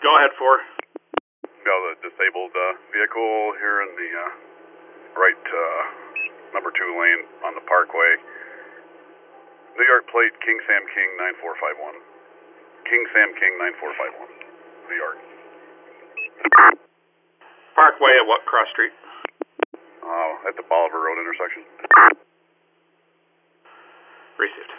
Go ahead, 4. Got a disabled vehicle here in the right number 2 lane on the Parkway. New York plate King Sam King 9451. King Sam King 9451. New York. Parkway at what cross street? At the Bolivar Road intersection. Received.